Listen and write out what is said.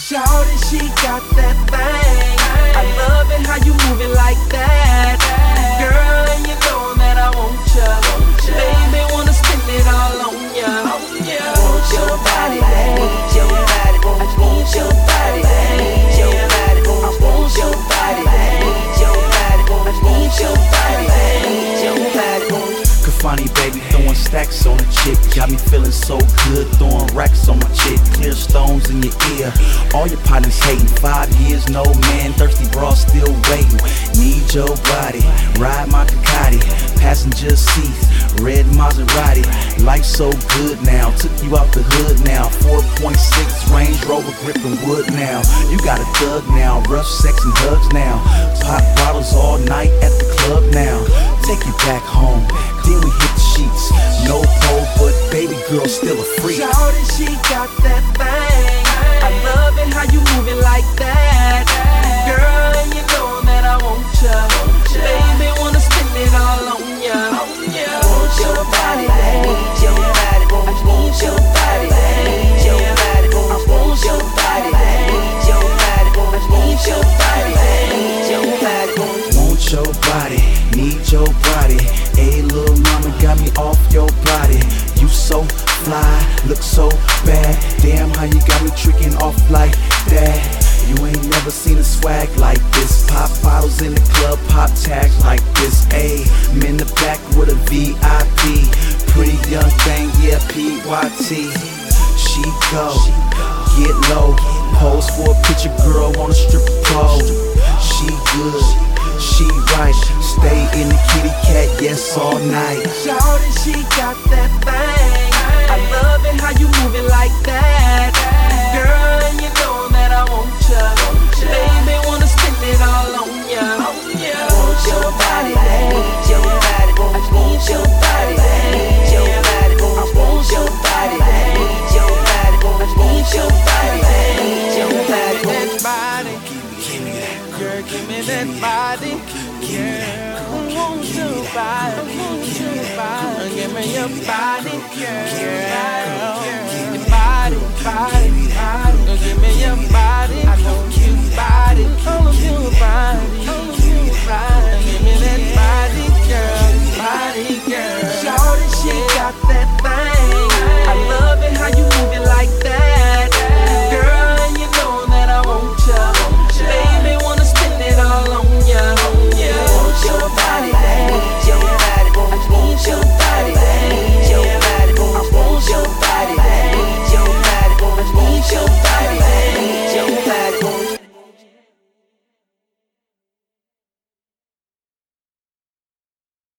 Shawty, she got that thing. I love it how you move it like that. Girl, and you know that I want ya. Baby, wanna spend it all on ya. Want your body, need your body, want your body, need your body, want your body, need your body, need your body, need your body. Kafani baby throwing stacks on a chick, got me feeling so good, throwing racks on my chick. Clear stones in your ear, all your partners hating. 5 years, no man, thirsty bra still waiting. Need your body, ride my Ducati, passenger seats, red Maserati. Life so good now, took you out the hood now. 4.6 Range Rover gripping wood now. You got a thug now, rough sex and hugs now. Pop bottles all night at the club now. Take you back home, then we hit the sheets. No pole, but baby girl still a freak. Shawty, she got that thing. I love it how you move it like that. Girl, and you know that I want ya. Baby, wanna spend it all on ya. Want your body, need your body, want your body, need your body, want your body, need your body, need your body, need your body. Want your body, need your body. Hey, little mama got me off your body. You so fly, look so bad. Damn, how you got me tricking off like that. You ain't never seen a swag like this. Pop bottles in the club, pop tags like this. Ayy, I'm in the back with a VIP. Pretty young thing, yeah, PYT. She go, get low, pose for a picture, girl on a stripper pole. She good, she right, stay in the kitty cat, yes, all night. Shawty, she got that thing. I love it how you move it like that. Girl, and you know that I want ya. Baby, wanna spend it all on ya. Want your body, need your body, want your body, need your body, want your body, need your body, need your body, need your body. That body, girl, give me that body. Girl, want your body, give me your body, girl. Your body, give me your body. I want your body, all of your body.